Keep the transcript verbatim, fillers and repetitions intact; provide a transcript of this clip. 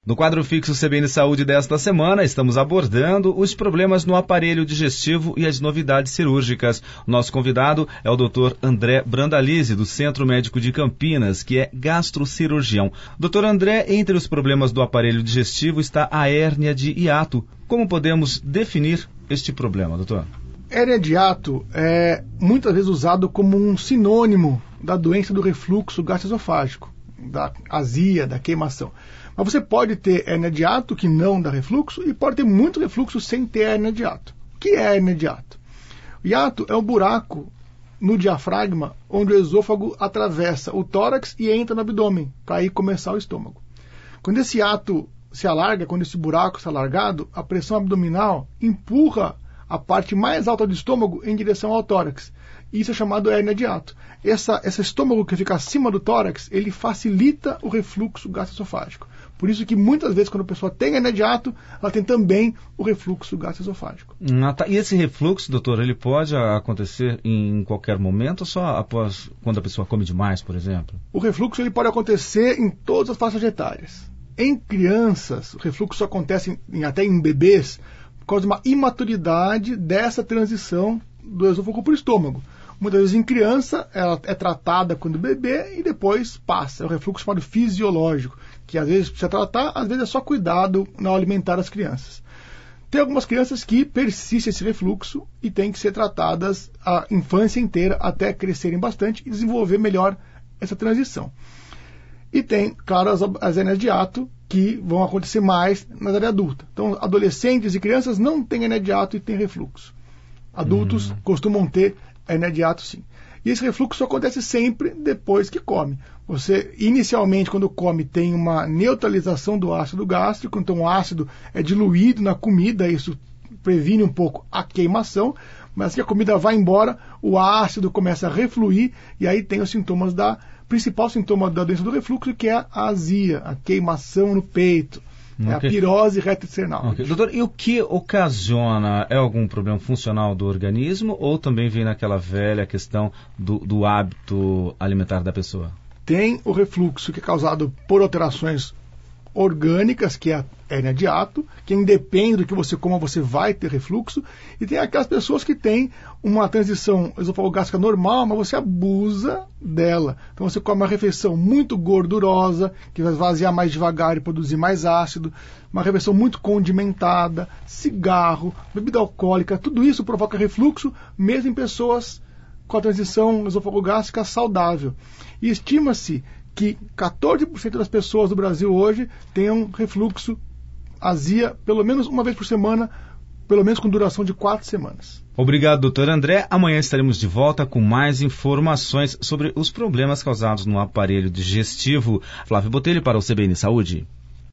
No quadro fixo C B N Saúde desta semana, estamos abordando os problemas no aparelho digestivo e as novidades cirúrgicas. Nosso convidado é o doutor André Brandalize, do Centro Médico de Campinas, que é gastrocirurgião. doutor André, entre os problemas do aparelho digestivo está a hérnia de hiato. Como podemos definir este problema, doutor? Hérnia de hiato é muitas vezes usado como um sinônimo da doença do refluxo gastroesofágico, da azia, da queimação. Mas você pode ter hérnia de hiato que não dá refluxo e pode ter muito refluxo sem ter hérnia de hiato. O que é hérnia de hiato? O hiato é um buraco no diafragma onde o esôfago atravessa o tórax e entra no abdômen, para aí começar o estômago. Quando esse hiato se alarga, quando esse buraco está alargado, a pressão abdominal empurra a parte mais alta do estômago em direção ao tórax. Isso é chamado hérnia de hiato. Essa, esse estômago que fica acima do tórax, ele facilita o refluxo gastroesofágico. Por isso que muitas vezes quando a pessoa tem hérnia de hiato, ela tem também o refluxo gastroesofágico. Ah, tá. E esse refluxo, doutor, ele pode acontecer em qualquer momento ou só após quando a pessoa come demais, por exemplo? O refluxo ele pode acontecer em todas as faixas etárias. Em crianças, o refluxo acontece em, até em bebês, por causa de uma imaturidade dessa transição do esôfago para o estômago. Muitas vezes em criança, ela é tratada quando bebê e depois passa. É o refluxo chamado fisiológico, que às vezes precisa tratar, às vezes é só cuidado ao alimentar as crianças. Tem algumas crianças que persiste esse refluxo e têm que ser tratadas a infância inteira até crescerem bastante e desenvolver melhor essa transição. E tem, claro, as, as hérnias de hiato, que vão acontecer mais na idade adulta. Então, adolescentes e crianças não têm hérnia de hiato e têm refluxo. Adultos hum. costumam ter hérnia de hiato, sim. E esse refluxo acontece sempre depois que come. Você, inicialmente, quando come, tem uma neutralização do ácido gástrico, então o ácido é diluído na comida, isso previne um pouco a queimação, mas que a comida vai embora, o ácido começa a refluir, e aí tem os sintomas da... principal sintoma da doença do refluxo, que é a azia, a queimação no peito, okay. É a pirose retroesternal. Okay. Doutor, e o que ocasiona? É algum problema funcional do organismo ou também vem naquela velha questão do, do hábito alimentar da pessoa? Tem o refluxo que é causado por alterações orgânicas, que é a hérnia de hiato, que independe do que você coma, você vai ter refluxo, e tem aquelas pessoas que têm uma transição esofagogástrica normal, mas você abusa dela. Então você come uma refeição muito gordurosa, que vai esvaziar mais devagar e produzir mais ácido, uma refeição muito condimentada, cigarro, bebida alcoólica, tudo isso provoca refluxo, mesmo em pessoas com a transição esofagogástrica saudável. E estima-se que quatorze por cento das pessoas do Brasil hoje tenham refluxo, azia, pelo menos uma vez por semana, pelo menos com duração de quatro semanas. Obrigado, doutor André. Amanhã estaremos de volta com mais informações sobre os problemas causados no aparelho digestivo. Flávio Botelho para o C B N Saúde.